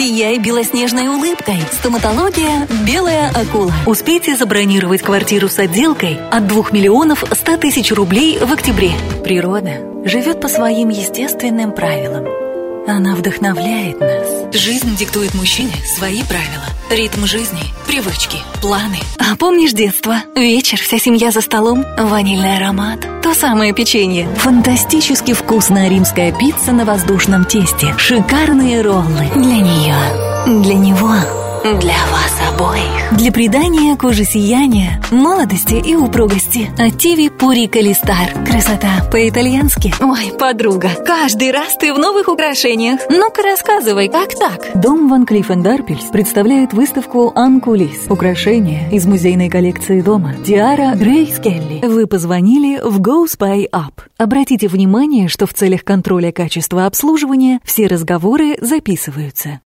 Сияй белоснежной улыбкой. Стоматология «Белая акула». Успейте забронировать квартиру с отделкой от 2 миллионов 100 тысяч рублей в октябре. Природа живет по своим естественным правилам. Она вдохновляет нас. Жизнь диктует мужчине свои правила. Ритм жизни, привычки, планы. А помнишь детство? Вечер, вся семья за столом, ванильный аромат, то самое печенье. Фантастически вкусная римская пицца на воздушном тесте. Шикарные роллы. Для нее, для него, для вас обоих. Для придания коже сияния, молодости и упругости. Аттиви Пури Калистар. Красота по-итальянски. Ой, подруга, каждый раз ты в новых украшениях. Ну-ка рассказывай, как так? Дом Ван Клифф энд Арпельс представляет выставку «Анкулис». Украшения из музейной коллекции дома. Тиара Грейс Келли. Вы позвонили в Go Spy Up. Обратите внимание, что в целях контроля качества обслуживания все разговоры записываются.